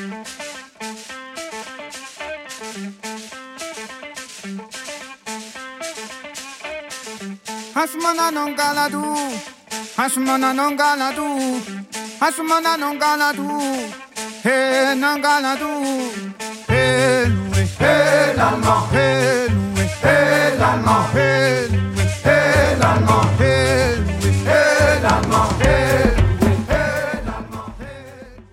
Hasmana non galadu, Hasmana non galadu, Hasmana non galadu, He non galadu, He loué, He l'allemand, He loué, He l'allemand, He